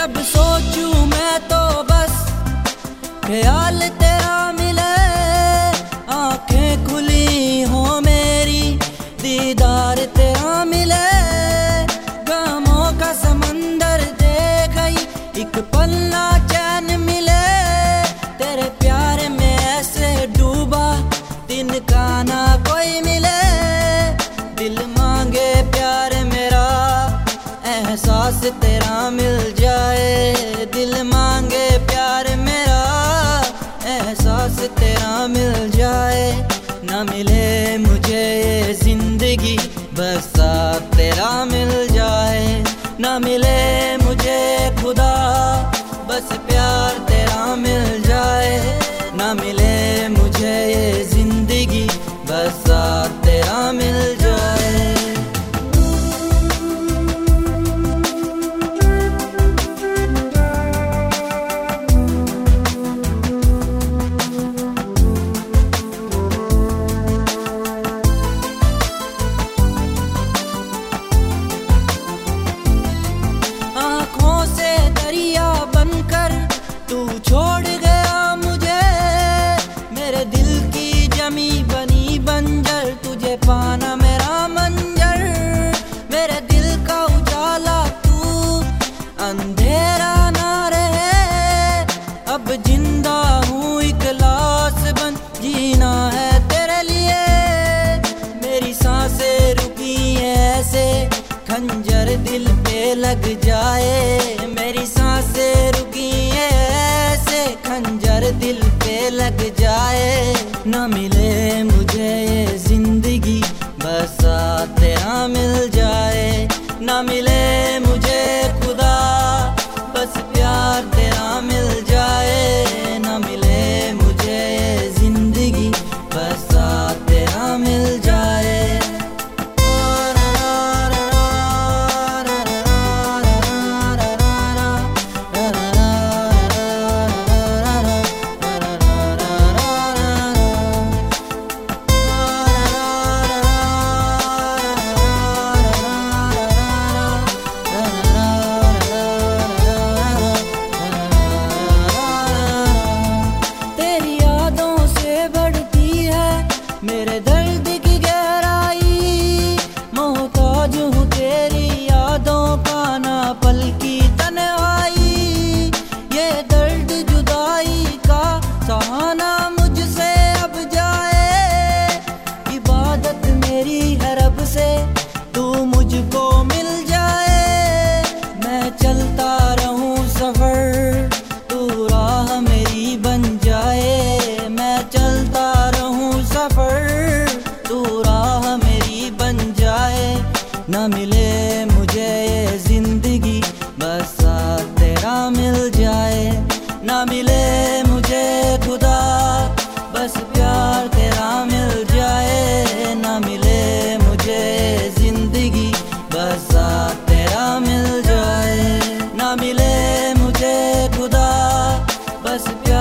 जब सोचूं मैं तो बस ख्याल तेरा मिले, आंखें खुली हो मेरी दीदार तेरा मिले। गमों का समंदर दे गई एक पन्ना चैन मिले, तेरे प्यार में ऐसे डूबा तिनका ना कोई मिले। दिल मांगे प्यार मेरा एहसास तेरा मिल जाए, दिल मांगे प्यार मेरा एहसास तेरा मिल जाए। ना मिले मुझे ये जिंदगी बस साथ तेरा मिल जाए, ना मिले मुझे खुदा बस प्यार तेरा मिल जाए। ना मिले मुझे ये जिंदगी बस साथ तेरा मिल जाए। छोड़ गया मुझे मेरे दिल की जमी बनी बंजर, तुझे पाना मेरा मंजर। मेरे दिल का उजाला तू अंधेरा ना रहे, अब जिंदा हूँ एक लाश बन जीना है तेरे लिए। मेरी सांसें रुकी ऐसे खंजर दिल पे लग जाए, मेरी सांसें रुकी खंजर दिल पे लग जाए। ना मिले मुझे ये जिंदगी बस साथ तेरा मिल जाए, ना मिले मुझे खुदा बस प्यार तेरा मिल जाए। ना मिले मुझे ये जिंदगी बस साथ तेरा मिल जाए। मेरे दर्द की गहराई मोहताज हूँ तेरी यादों का, ना पल की तन्हाई। ये दर्द जुदाई का सहाना मुझसे अब जाए, इबादत मेरी है रब से तू मुझको मिल जाए। मैं चलता रहूं सफर तू राह मेरी बन जाए, मैं चलता रहूं सफर तू राह मेरी बन जाए। ना मिले मुझे ये जिंदगी बस साथ तेरा मिल जाए, ना मिले मुझे खुदा बस प्यार तेरा मिल जाए। ना मिले मुझे ये जिंदगी बस साथ तेरा मिल जाए, ना मिले मुझे खुदा बस